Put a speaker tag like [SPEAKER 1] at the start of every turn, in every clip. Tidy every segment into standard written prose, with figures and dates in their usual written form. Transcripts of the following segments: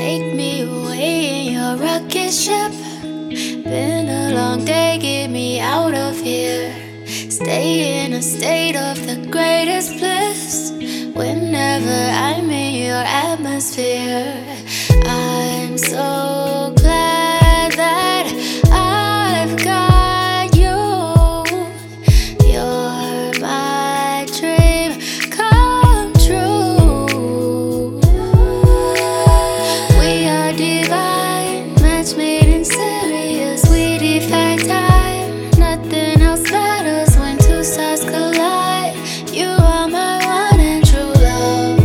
[SPEAKER 1] Take me away in your rocket ship. Been a long day, get me out of here. Stay in a state of the greatest bliss. Whenever I'm in your atmosphere, I'm so glad that I've got you. You're my dream come true. We are divine, match made in Sirius. We defy time, nothing else matters when two stars collide. You are my one and true love.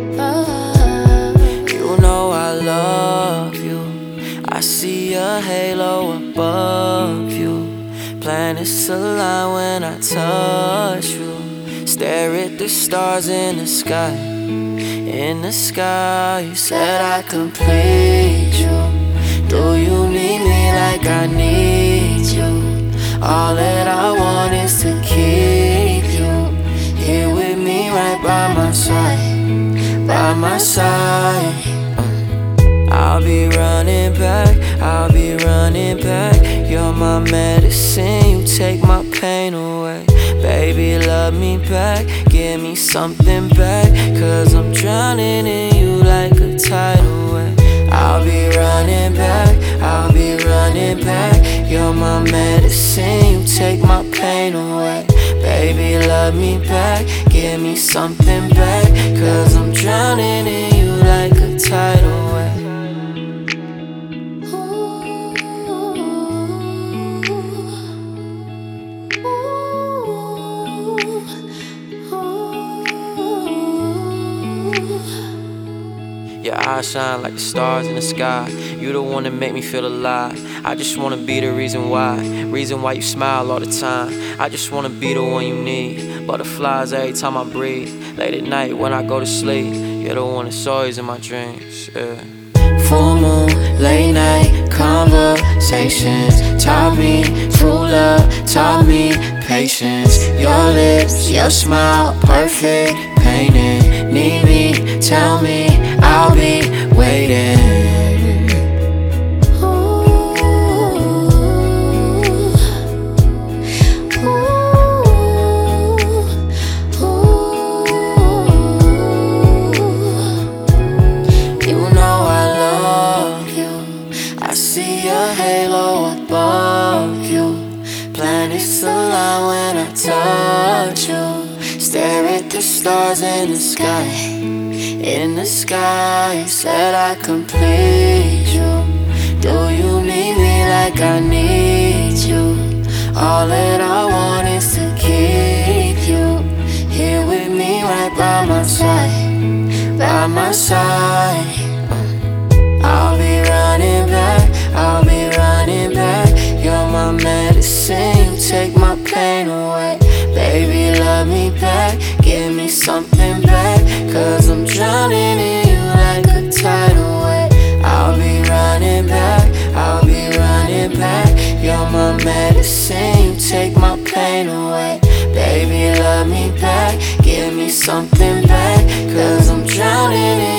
[SPEAKER 2] You know I love you. I see a halo above you. Planets align when I touch you. Stare at the stars in the sky. In the sky, you said I complete you. Do you need me like I need you? All that I want is to keep you here with me, right by my side, by my side. I'll be running back, I'll be running back. You're my medicine, you take my pain away. Baby, love me back, give me something back, 'cause I'm drowning in you like a tidal wave. I'll be running back, I'll be running back. You're my medicine, you take my pain away. Baby, love me back, give me something back, 'cause I'm drowning in you like a tidal wave. Your eyes shine like the stars in the sky. You the one that make me feel alive. I just wanna be the reason why you smile all the time. I just wanna be the one you need. Butterflies every time I breathe. Late at night when I go to sleep, you're the one that's always in my dreams, yeah. Full moon, late night conversations taught me true love, taught me patience. Your lips, your smile, perfect painting. Need me, tell me, I'll be waiting. You know I love you. I see a halo above you. Planets align when I touch you. Stare at the stars in the sky. In the sky, you said I complete you. Do you need me like I need you? All that I want is to keep you here with me, right by my side, by my side. I'll be running back, I'll be running back. You're my medicine, you take my pain away. Baby, love me back, give me something back, 'cause I'm drowning in you like a tidal wave. I'll be running back, I'll be running back. You're my medicine, you take my pain away. Baby, love me back, give me something back, 'cause I'm drowning in